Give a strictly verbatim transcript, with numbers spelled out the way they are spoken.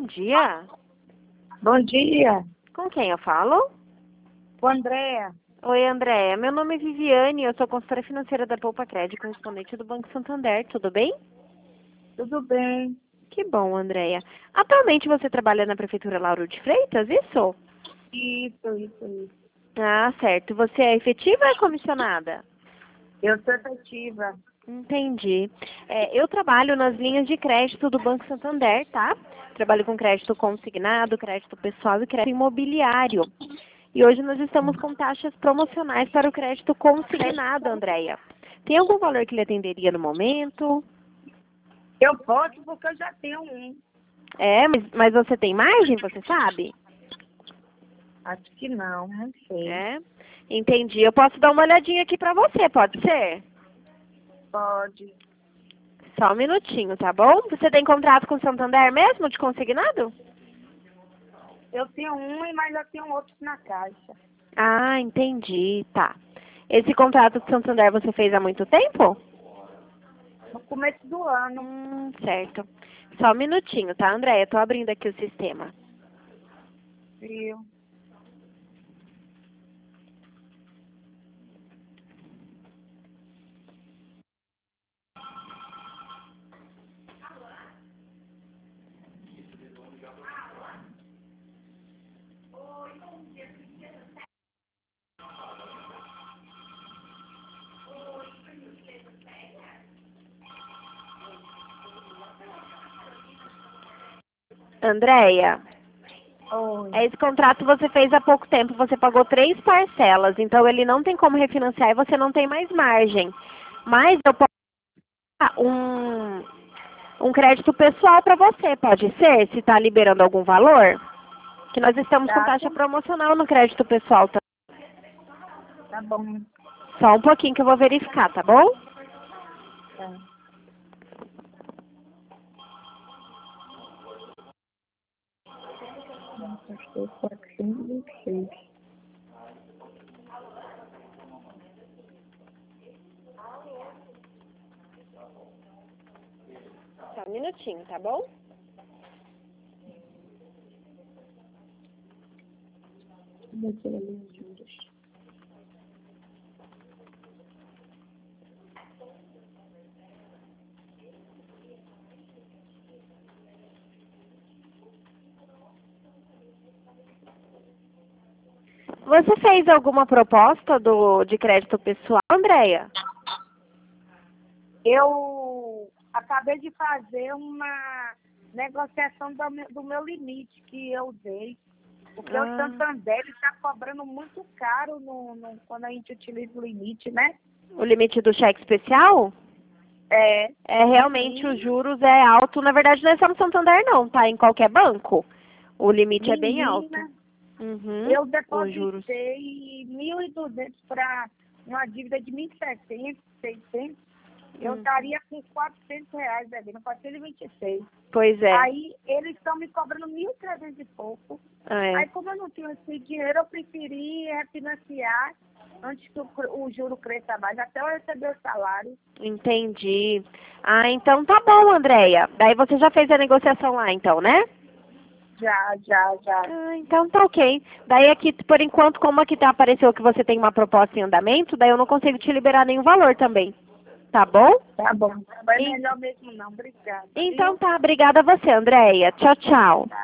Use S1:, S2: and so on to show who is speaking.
S1: dia.
S2: Bom dia,
S1: Com quem eu falo?
S2: com a Andréa.
S1: Oi, Andréia. Meu nome é Viviane, eu sou consultora financeira da Poupa Crédito, correspondente do Banco Santander. Tudo bem?
S2: Tudo bem?
S1: Que bom, Andréia. Atualmente você trabalha na Prefeitura Lauro de Freitas, isso?
S2: Isso, isso, isso.
S1: Ah, certo. Você é efetiva ou é comissionada?
S2: Eu sou efetiva.
S1: Entendi. É, eu trabalho nas linhas de crédito do Banco Santander, tá? Trabalho com crédito consignado, crédito pessoal e crédito imobiliário. E hoje nós estamos com taxas promocionais para o crédito consignado, Andréia. Tem algum valor que lhe atenderia no momento?
S2: Eu posso porque eu já tenho um.
S1: É, mas, mas você tem margem, você sabe?
S2: Acho que não, não sei.
S1: É, entendi. Eu posso dar uma olhadinha aqui para você, pode ser?
S2: Pode.
S1: Só um minutinho, tá bom? Você tem contrato com o Santander mesmo, de consignado?
S2: Eu tenho um, mas eu tenho outros na caixa.
S1: Ah, entendi, tá. Esse contrato com o Santander você fez há muito tempo?
S2: No começo do ano.
S1: Hum, certo. Só um minutinho, tá, Andréia? Tô abrindo aqui o sistema.
S2: Viu?
S1: Andréia,
S2: Oi.
S1: esse contrato você fez há pouco tempo, você pagou três parcelas, então ele não tem como refinanciar e você não tem mais margem. Mas eu posso dar um, um crédito pessoal para você, pode ser? Se está liberando algum valor? Que nós estamos com
S2: Tá,
S1: taxa promocional no crédito pessoal. Tá?
S2: tá bom.
S1: Só um pouquinho que eu vou verificar, tá bom?
S2: Tá. Estou quatrocentos e vinte e seis.
S1: Só um minutinho, tá bom?
S2: Vou tirar os juros.
S1: Você fez alguma proposta do, de crédito pessoal, Andréia?
S2: Eu acabei de fazer uma negociação do meu, do meu limite que eu dei. Porque o
S1: Ah,
S2: Santander está cobrando muito caro no, no- quando a gente utiliza o limite, né?
S1: o limite do cheque especial?
S2: É.
S1: É, realmente os juros é alto. Na verdade, não é só no Santander não, tá? Em qualquer banco. O limite é bem alto.
S2: Menina,
S1: Uhum,
S2: eu
S1: os juros.
S2: depositei mil e duzentos para uma dívida de mil e setecentos, seiscentos. Eu
S1: Hum.
S2: estaria com quatrocentos reais devendo, quatrocentos e vinte e seis.
S1: Pois é.
S2: Aí eles estão me cobrando mil e trezentos e pouco.
S1: é.
S2: Aí como eu não tinha esse dinheiro, eu preferi refinanciar antes que o, cr- o juro cresça mais, até eu receber o salário.
S1: Entendi. Ah, então tá bom, Andréia. Daí você já fez a negociação lá, então, né?
S2: Já, já, já.
S1: Ah, então tá ok. Daí aqui, por enquanto, como aqui tá, apareceu que você tem uma proposta em andamento, daí eu não consigo te liberar nenhum valor também. Tá bom?
S2: Tá bom. Vai
S1: E-
S2: melhor mesmo não, obrigada.
S1: Então
S2: Viu?
S1: tá, obrigada a você, Andréia. Tchau, tchau.